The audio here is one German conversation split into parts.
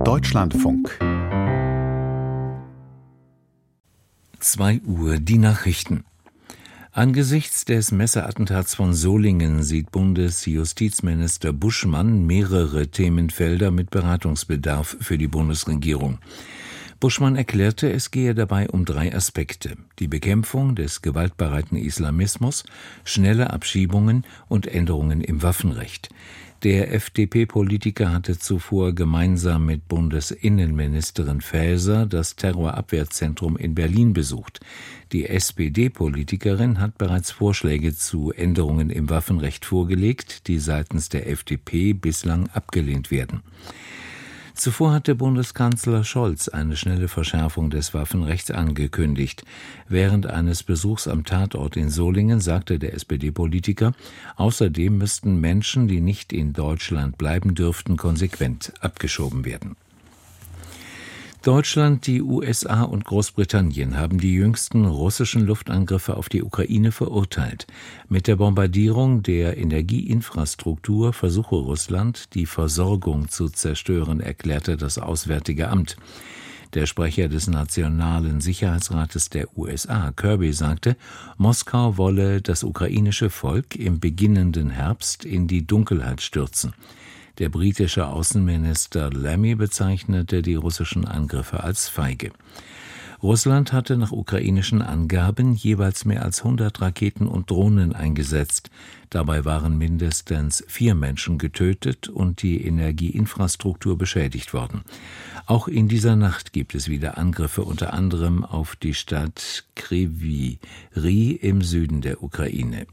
Deutschlandfunk 2 Uhr, die Nachrichten. Angesichts des Messerattentats von Solingen sieht Bundesjustizminister Buschmann mehrere Themenfelder mit Beratungsbedarf für die Bundesregierung. Buschmann erklärte, es gehe dabei um 3 Aspekte: die Bekämpfung des gewaltbereiten Islamismus, schnelle Abschiebungen und Änderungen im Waffenrecht. Der FDP-Politiker hatte zuvor gemeinsam mit Bundesinnenministerin Faeser das Terrorabwehrzentrum in Berlin besucht. Die SPD-Politikerin hat bereits Vorschläge zu Änderungen im Waffenrecht vorgelegt, die seitens der FDP bislang abgelehnt werden. Zuvor hatte Bundeskanzler Scholz eine schnelle Verschärfung des Waffenrechts angekündigt. Während eines Besuchs am Tatort in Solingen sagte der SPD-Politiker, außerdem müssten Menschen, die nicht in Deutschland bleiben dürften, konsequent abgeschoben werden. Deutschland, die USA und Großbritannien haben die jüngsten russischen Luftangriffe auf die Ukraine verurteilt. Mit der Bombardierung der Energieinfrastruktur versuche Russland, die Versorgung zu zerstören, erklärte das Auswärtige Amt. Der Sprecher des Nationalen Sicherheitsrates der USA, Kirby, sagte, Moskau wolle das ukrainische Volk im beginnenden Herbst in die Dunkelheit stürzen. Der britische Außenminister Lammy bezeichnete die russischen Angriffe als feige. Russland hatte nach ukrainischen Angaben jeweils mehr als 100 Raketen und Drohnen eingesetzt. Dabei waren mindestens 4 Menschen getötet und die Energieinfrastruktur beschädigt worden. Auch in dieser Nacht gibt es wieder Angriffe, unter anderem auf die Stadt Kryvyi Rih im Süden der Ukraine.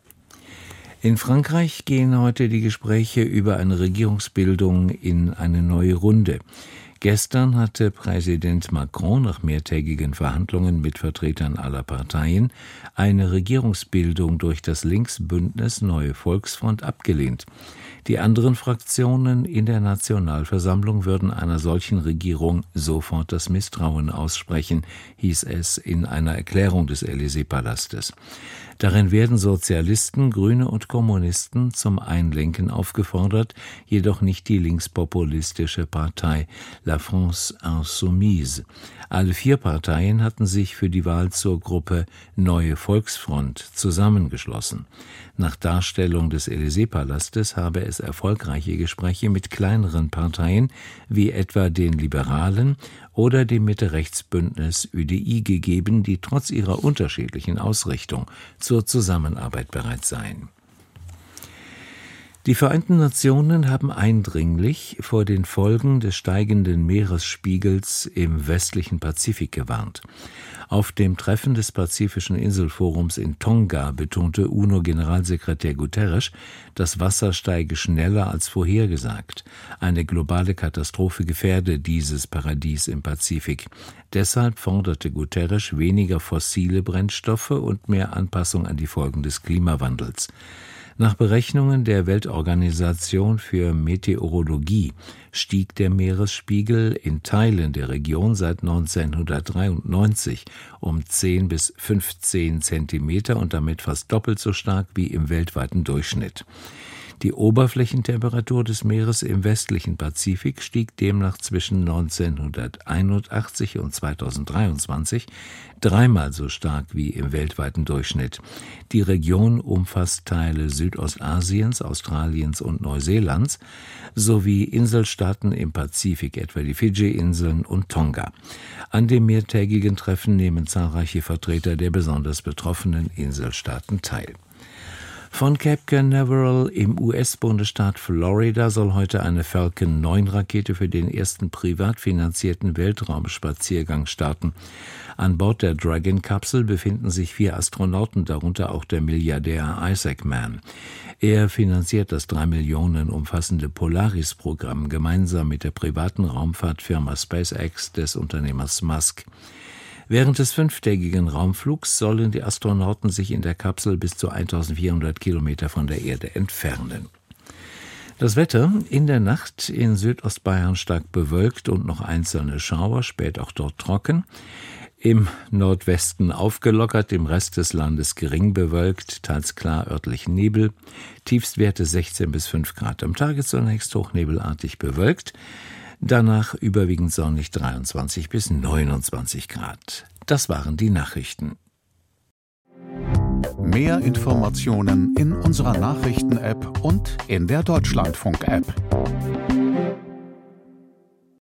In Frankreich gehen heute die Gespräche über eine Regierungsbildung in eine neue Runde. Gestern hatte Präsident Macron nach mehrtägigen Verhandlungen mit Vertretern aller Parteien eine Regierungsbildung durch das Linksbündnis Neue Volksfront abgelehnt. Die anderen Fraktionen in der Nationalversammlung würden einer solchen Regierung sofort das Misstrauen aussprechen, hieß es in einer Erklärung des Élysée-Palastes. Darin werden Sozialisten, Grüne und Kommunisten zum Einlenken aufgefordert, jedoch nicht die linkspopulistische Partei La France Insoumise. Alle 4 Parteien hatten sich für die Wahl zur Gruppe Neue Volksfront zusammengeschlossen. Nach Darstellung des Élysée-Palastes habe es erfolgreiche Gespräche mit kleineren Parteien wie etwa den Liberalen oder dem Mitte-Rechts-Bündnis UDI gegeben, die trotz ihrer unterschiedlichen Ausrichtung zur Zusammenarbeit bereit seien. Die Vereinten Nationen haben eindringlich vor den Folgen des steigenden Meeresspiegels im westlichen Pazifik gewarnt. Auf dem Treffen des Pazifischen Inselforums in Tonga betonte UNO-Generalsekretär Guterres, das Wasser steige schneller als vorhergesagt. Eine globale Katastrophe gefährde dieses Paradies im Pazifik. Deshalb forderte Guterres weniger fossile Brennstoffe und mehr Anpassung an die Folgen des Klimawandels. Nach Berechnungen der Weltorganisation für Meteorologie stieg der Meeresspiegel in Teilen der Region seit 1993 um 10 bis 15 Zentimeter und damit fast doppelt so stark wie im weltweiten Durchschnitt. Die Oberflächentemperatur des Meeres im westlichen Pazifik stieg demnach zwischen 1981 und 2023 dreimal so stark wie im weltweiten Durchschnitt. Die Region umfasst Teile Südostasiens, Australiens und Neuseelands sowie Inselstaaten im Pazifik, etwa die Fidschi-Inseln und Tonga. An dem mehrtägigen Treffen nehmen zahlreiche Vertreter der besonders betroffenen Inselstaaten teil. Von Cape Canaveral im US-Bundesstaat Florida soll heute eine Falcon 9-Rakete für den ersten privat finanzierten Weltraumspaziergang starten. An Bord der Dragon-Kapsel befinden sich 4 Astronauten, darunter auch der Milliardär Isaac Mann. Er finanziert das 3 Millionen umfassende Polaris-Programm gemeinsam mit der privaten Raumfahrtfirma SpaceX des Unternehmers Musk. Während des 5-tägigen Raumflugs sollen die Astronauten sich in der Kapsel bis zu 1400 Kilometer von der Erde entfernen. Das Wetter: in der Nacht in Südostbayern stark bewölkt und noch einzelne Schauer, spät auch dort trocken. Im Nordwesten aufgelockert, im Rest des Landes gering bewölkt, teils klar, örtlich Nebel. Tiefstwerte 16 bis 5 Grad. Am Tage zunächst hochnebelartig bewölkt. Danach überwiegend sonnig 23 bis 29 Grad. Das waren die Nachrichten. Mehr Informationen in unserer Nachrichten-App und in der Deutschlandfunk-App.